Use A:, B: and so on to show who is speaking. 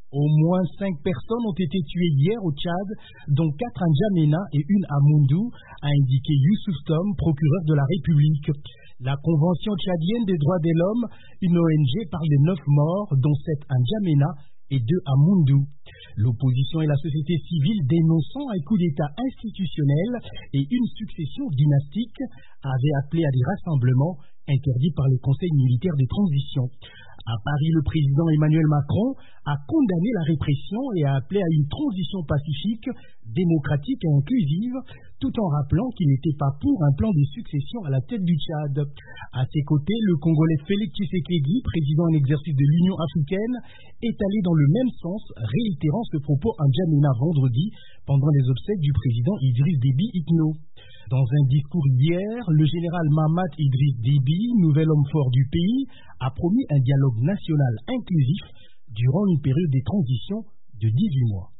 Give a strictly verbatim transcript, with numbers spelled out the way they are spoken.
A: Au moins cinq personnes ont été tuées hier au Tchad, dont quatre à N'Djamena et une à Moundou, a indiqué Youssouf Tom, procureur de la République. La Convention tchadienne des droits de l'homme, une O N G, parle de neuf morts, dont sept à N'Djamena et deux à Moundou. L'opposition et la société civile, dénonçant un coup d'État institutionnel et une succession dynastique, avaient appelé à des rassemblements interdits par le Conseil militaire de transition. À Paris, le président Emmanuel Macron a condamné la répression et a appelé à une transition pacifique, démocratique et inclusive, tout en rappelant qu'il n'était pas pour un plan de succession à la tête du Tchad. À ses côtés, le Congolais Félix Tshisekedi, président en exercice de l'Union africaine, est allé dans le même sens, réitérant ce propos à N'Djamena vendredi pendant les obsèques du président Idriss Déby Itno. Dans un discours hier, le général Mahamat Idriss Déby, nouvel homme fort du pays, a promis un dialogue national inclusif durant une période de transition de dix-huit mois.